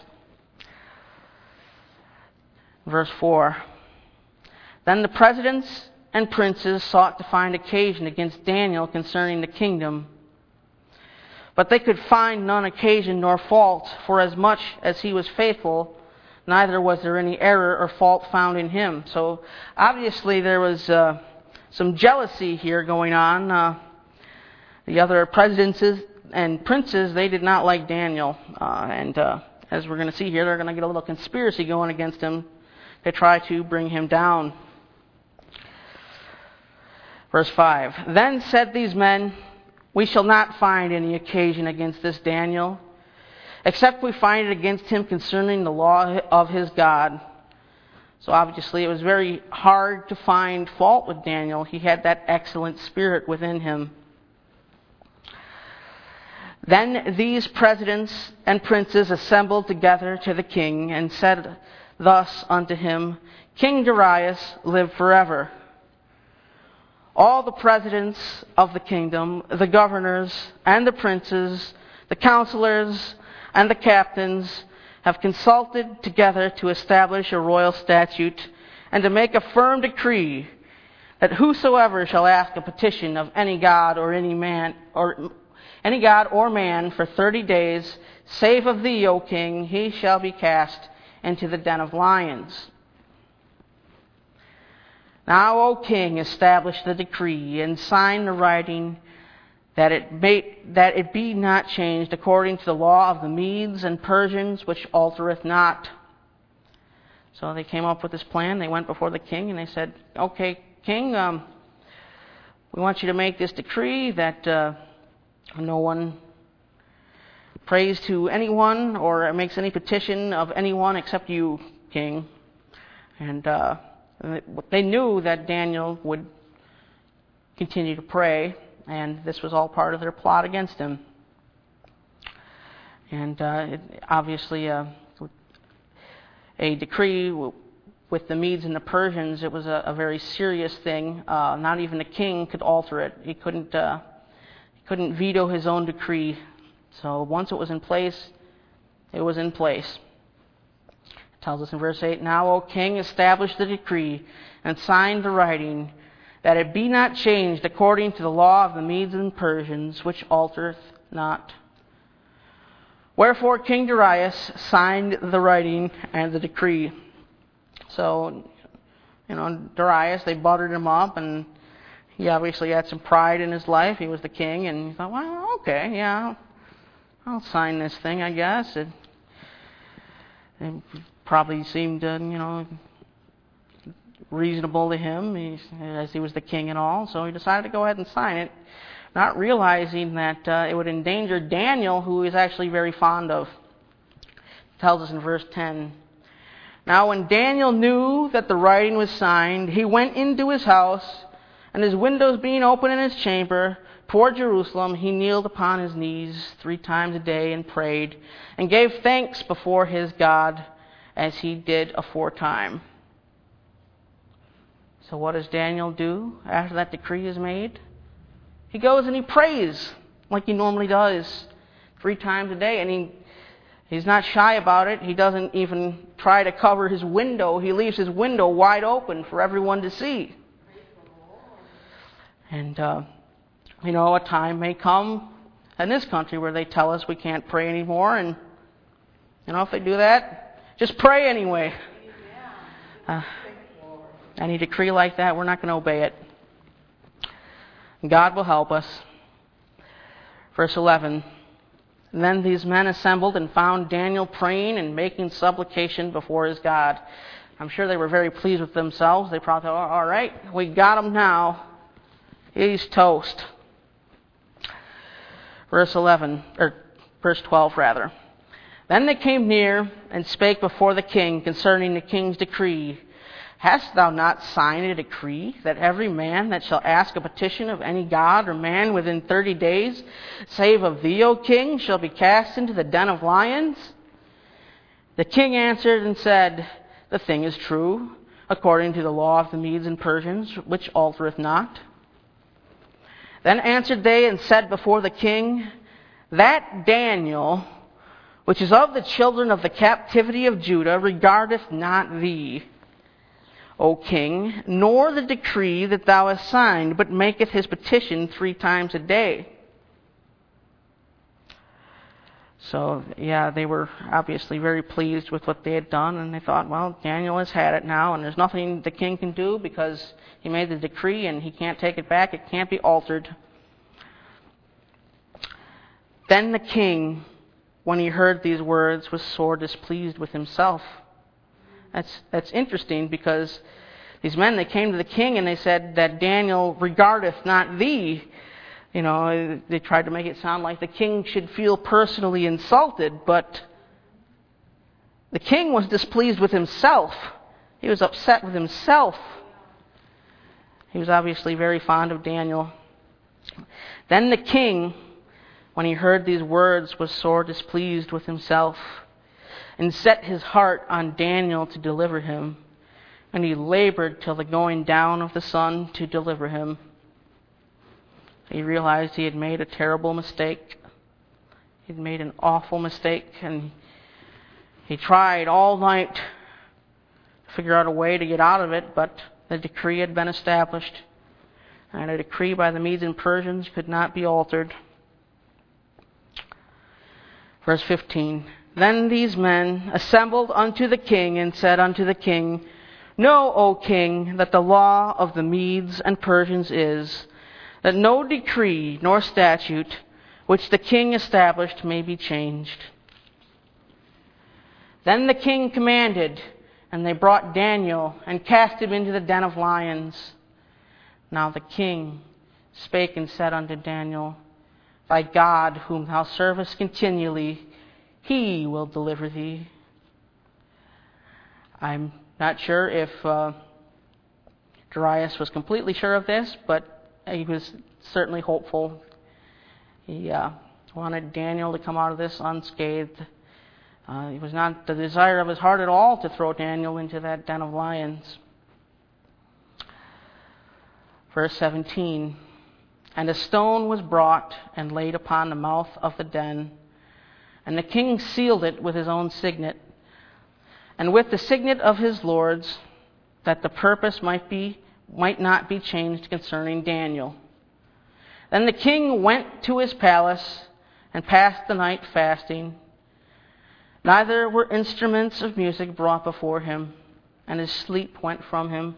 Verse four. Then the presidents and princes sought to find occasion against Daniel concerning the kingdom. But they could find none occasion nor fault, for as much as he was faithful, neither was there any error or fault found in him. So obviously there was uh, some jealousy here going on. Uh, the other presidents and princes, they did not like Daniel. Uh, and uh, as we're going to see here, they're going to get a little conspiracy going against him to try to bring him down. Verse five. Then said these men, we shall not find any occasion against this Daniel, except we find it against him concerning the law of his God. So obviously it was very hard to find fault with Daniel. He had that excellent spirit within him. Then these presidents and princes assembled together to the king, and said thus unto him, King Darius, live forever. All the presidents of the kingdom, the governors and the princes, the counselors and the captains have consulted together to establish a royal statute and to make a firm decree that whosoever shall ask a petition of any god or any man or any god or man for thirty days, save of thee, O king, he shall be cast into the den of lions. Now, O king, establish the decree and sign the writing that it may, that it be not changed according to the law of the Medes and Persians, which altereth not. So they came up with this plan. They went before the king and they said, okay, king, um, we want you to make this decree that uh, no one prays to anyone or makes any petition of anyone except you, king. And uh, they knew that Daniel would continue to pray, and this was all part of their plot against him. And uh, it, obviously, uh, a decree with the Medes and the Persians, it was a, a very serious thing. Uh, not even the king could alter it. He couldn't, uh, he couldn't veto his own decree. So once it was in place, it was in place. Tells us in verse eight, Now, O king, establish the decree and sign the writing, that it be not changed according to the law of the Medes and Persians, which altereth not. Wherefore King Darius signed the writing and the decree. So, you know, Darius, they buttered him up, and he obviously had some pride in his life. He was the king, and he thought, well, okay, yeah, I'll, I'll sign this thing, I guess. It, it probably seemed, uh, you know, reasonable to him, he, as he was the king and all. So he decided to go ahead and sign it, not realizing that uh, it would endanger Daniel, who he's actually very fond of. It tells us in verse ten. Now when Daniel knew that the writing was signed, he went into his house, and his windows being open in his chamber toward Jerusalem, he kneeled upon his knees three times a day and prayed, and gave thanks before his God, as he did aforetime. So what does Daniel do after that decree is made? He goes and he prays like he normally does three times a day. And he he's not shy about it. He doesn't even try to cover his window. He leaves his window wide open for everyone to see. And, uh, you know, a time may come in this country where they tell us we can't pray anymore. And, you know, if they do that, just pray anyway. Uh, any decree like that, we're not going to obey it. God will help us. Verse eleven. Then these men assembled and found Daniel praying and making supplication before his God. I'm sure they were very pleased with themselves. They probably thought, all right, we got him now. He's toast. Verse eleven, or verse twelve rather. Then they came near and spake before the king concerning the king's decree. Hast thou not signed a decree that every man that shall ask a petition of any god or man within thirty days, save of thee, O king, shall be cast into the den of lions? The king answered and said, the thing is true, according to the law of the Medes and Persians, which altereth not. Then answered they and said before the king, that Daniel, which is of the children of the captivity of Judah, regardeth not thee, O king, nor the decree that thou hast signed, but maketh his petition three times a day. So, yeah, they were obviously very pleased with what they had done, and they thought, well, Daniel has had it now, and there's nothing the king can do because he made the decree and he can't take it back. It can't be altered. Then the king, when he heard these words, was sore displeased with himself. That's that's interesting because these men, they came to the king and they said that Daniel regardeth not thee. You know, they tried to make it sound like the king should feel personally insulted, but the king was displeased with himself. He was upset with himself. He was obviously very fond of Daniel. Then the king, when he heard these words, was sore displeased with himself, and set his heart on Daniel to deliver him. And he labored till the going down of the sun to deliver him. He realized he had made a terrible mistake. He'd made an awful mistake, and he tried all night to figure out a way to get out of it, but the decree had been established, and a decree by the Medes and Persians could not be altered. Verse fifteen. Then these men assembled unto the king and said unto the king, Know, O king, that the law of the Medes and Persians is, that no decree nor statute which the king established may be changed. Then the king commanded, and they brought Daniel and cast him into the den of lions. Now the king spake and said unto Daniel, Thy God, whom thou servest continually, he will deliver thee. I'm not sure if uh, Darius was completely sure of this, but he was certainly hopeful. He uh, wanted Daniel to come out of this unscathed. Uh, it was not the desire of his heart at all to throw Daniel into that den of lions. Verse seventeen. And a stone was brought and laid upon the mouth of the den, and the king sealed it with his own signet, and with the signet of his lords, that the purpose might be might not be changed concerning Daniel. Then the king went to his palace and passed the night fasting. Neither were instruments of music brought before him, and his sleep went from him.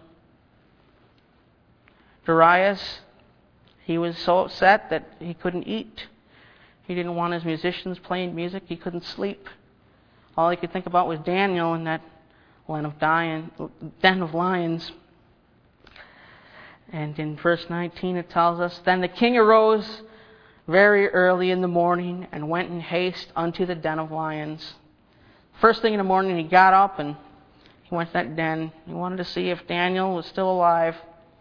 Darius, he was so upset that he couldn't eat. He didn't want his musicians playing music. He couldn't sleep. All he could think about was Daniel in that den of, dying, den of lions. And in verse nineteen it tells us, Then the king arose very early in the morning and went in haste unto the den of lions. First thing in the morning he got up and he went to that den. He wanted to see if Daniel was still alive.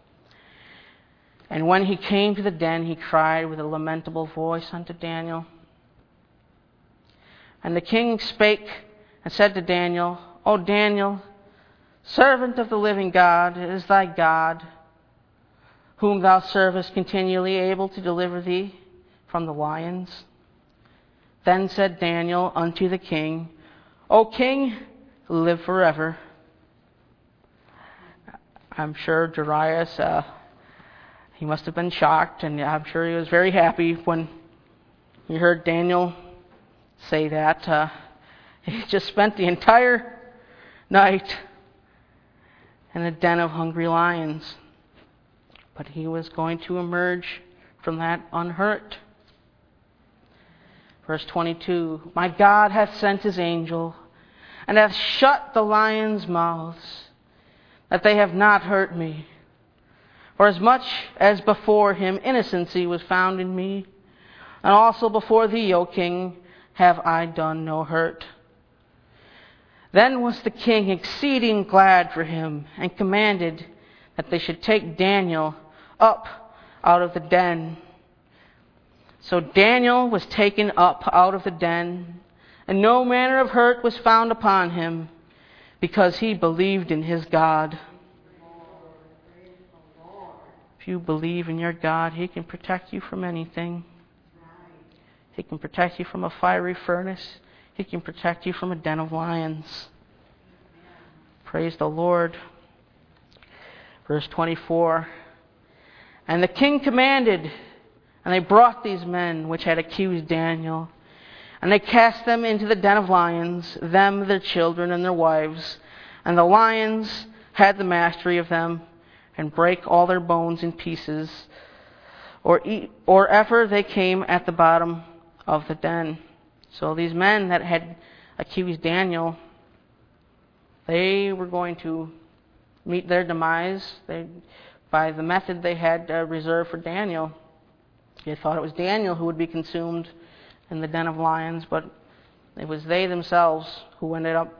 And when he came to the den, he cried with a lamentable voice unto Daniel. And the king spake and said to Daniel, O Daniel, servant of the living God, is thy God, whom thou servest continually, able to deliver thee from the lions? Then said Daniel unto the king, O king, live forever. I'm sure Darius, uh, he must have been shocked, and I'm sure he was very happy when he heard Daniel say that. Uh, he just spent the entire night and a den of hungry lions. But he was going to emerge from that unhurt. Verse twenty-two, my God hath sent his angel, and hath shut the lions' mouths, that they have not hurt me. For as much as before him innocency was found in me, and also before thee, O king, have I done no hurt. Then was the king exceeding glad for him, and commanded that they should take Daniel up out of the den. So Daniel was taken up out of the den, and no manner of hurt was found upon him, because he believed in his God. If you believe in your God, he can protect you from anything. He can protect you from a fiery furnace. He can protect you from a den of lions. Praise the Lord. Verse twenty-four. And the king commanded, and they brought these men which had accused Daniel, and they cast them into the den of lions, them, their children, and their wives. And the lions had the mastery of them, and brake all their bones in pieces, or eat, or ever they came at the bottom of the den. So these men that had accused Daniel, they were going to meet their demise they, by the method they had uh, reserved for Daniel. They thought it was Daniel who would be consumed in the den of lions, but it was they themselves who ended up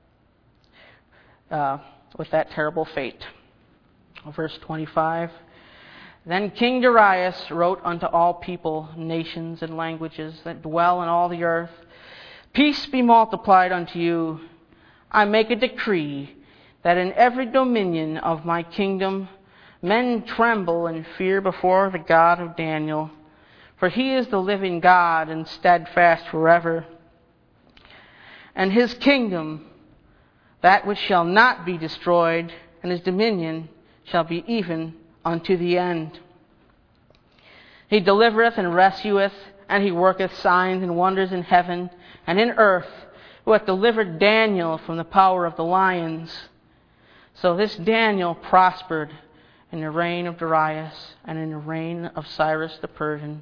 uh, with that terrible fate. Verse twenty-five. Then King Darius wrote unto all people, nations, and languages that dwell in all the earth, peace be multiplied unto you. I make a decree that in every dominion of my kingdom men tremble and fear before the God of Daniel, for he is the living God and steadfast forever. And his kingdom, that which shall not be destroyed, and his dominion shall be even unto the end. He delivereth and rescueth, and he worketh signs and wonders in heaven and in earth, who hath delivered Daniel from the power of the lions. So this Daniel prospered in the reign of Darius and in the reign of Cyrus the Persian.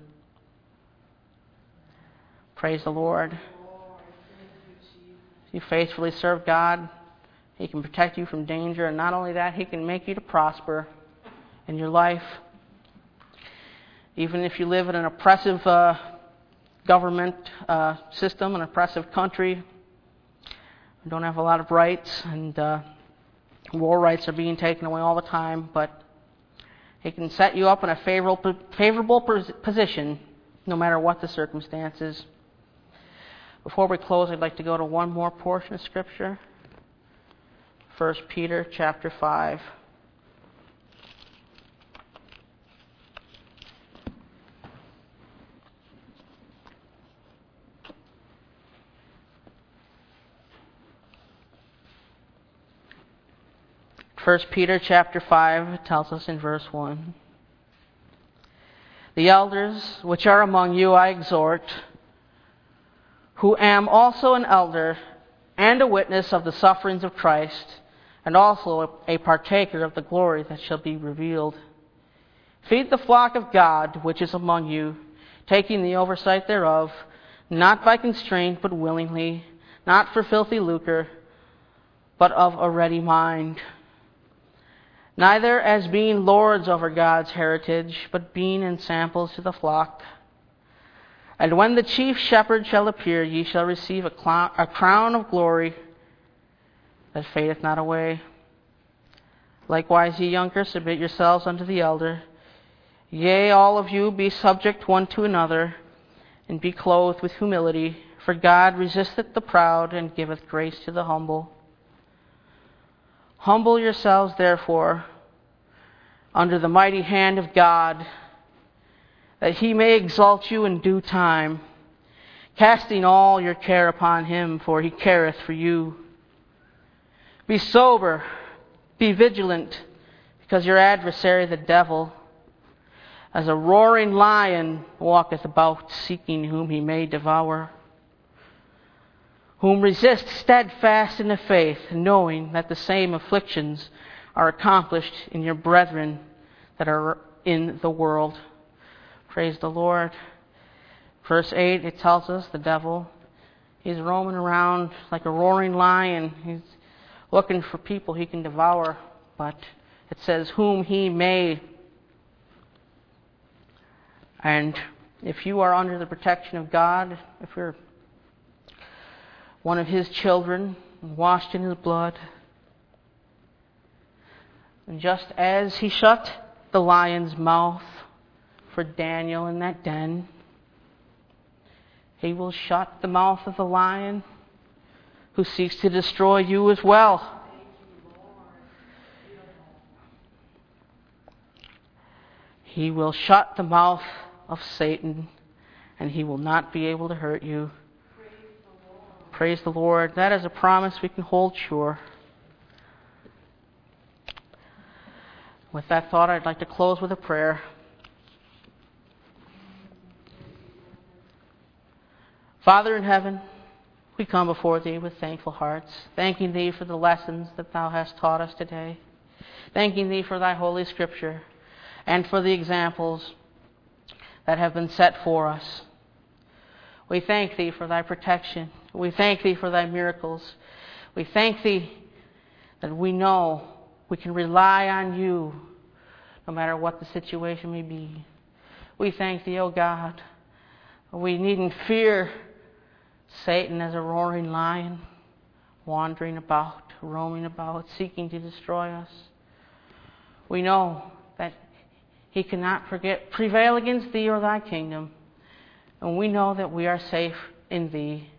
Praise the Lord. If you faithfully serve God, he can protect you from danger, and not only that, he can make you to prosper in your life. Even if you live in an oppressive uh, government uh, system, an oppressive country, you don't have a lot of rights, and uh, war rights are being taken away all the time, but he can set you up in a favorable, favorable position no matter what the circumstances. Before we close, I'd like to go to one more portion of Scripture. First Peter chapter five. First Peter chapter five tells us in verse one. The elders which are among you I exhort, who am also an elder and a witness of the sufferings of Christ, and also a partaker of the glory that shall be revealed. Feed the flock of God which is among you, taking the oversight thereof, not by constraint but willingly, not for filthy lucre, but of a ready mind. Neither as being lords over God's heritage, but being ensamples to the flock. And when the chief shepherd shall appear, ye shall receive a, cl- a crown of glory that fadeth not away. Likewise, ye younger, submit yourselves unto the elder. Yea, all of you be subject one to another, and be clothed with humility. For God resisteth the proud, and giveth grace to the humble. Humble yourselves, therefore, under the mighty hand of God, that he may exalt you in due time, casting all your care upon him, for he careth for you. Be sober, be vigilant, because your adversary the devil, as a roaring lion, walketh about, seeking whom he may devour. Whom resist steadfast in the faith, knowing that the same afflictions are accomplished in your brethren that are in the world. Praise the Lord. Verse eight, it tells us the devil, he's roaming around like a roaring lion. He's looking for people he can devour. But it says, whom he may. And if you are under the protection of God, if you're one of his children, washed in his blood, and just as he shut the lion's mouth for Daniel in that den, he will shut the mouth of the lion who seeks to destroy you as well. He will shut the mouth of Satan, and he will not be able to hurt you. Praise the Lord. That is a promise we can hold sure. With that thought, I'd like to close with a prayer. Father in heaven, we come before Thee with thankful hearts, thanking Thee for the lessons that Thou hast taught us today, thanking Thee for Thy Holy Scripture, and for the examples that have been set for us. We thank Thee for Thy protection. We thank Thee for Thy miracles. We thank Thee that we know we can rely on You no matter what the situation may be. We thank Thee, O God. We needn't fear Satan as a roaring lion, wandering about, roaming about, seeking to destroy us. We know that he cannot forget, prevail against Thee or Thy kingdom. And we know that we are safe in Thee.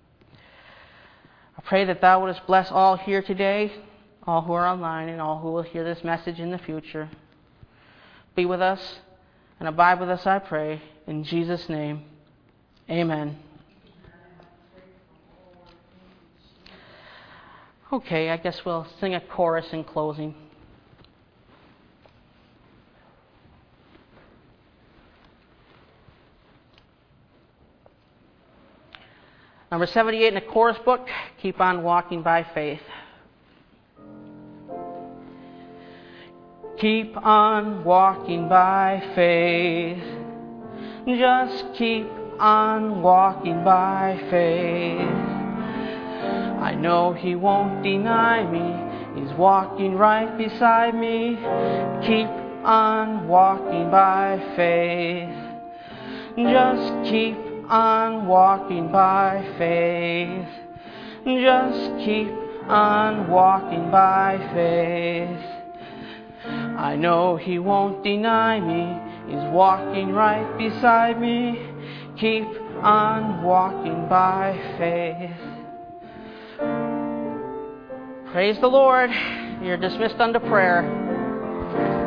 I pray that Thou wouldest bless all here today, all who are online, and all who will hear this message in the future. Be with us and abide with us, I pray. In Jesus' name, amen. Okay, I guess we'll sing a chorus in closing. Number seventy-eight in the chorus book, Keep on Walking by Faith. Keep on walking by faith. Just keep on walking by faith. I know He won't deny me. He's walking right beside me. Keep on walking by faith. Just keep on walking by faith. Just keep on walking by faith. I know He won't deny me. He's walking right beside me. Keep on walking by faith. Praise the Lord. You're dismissed unto prayer.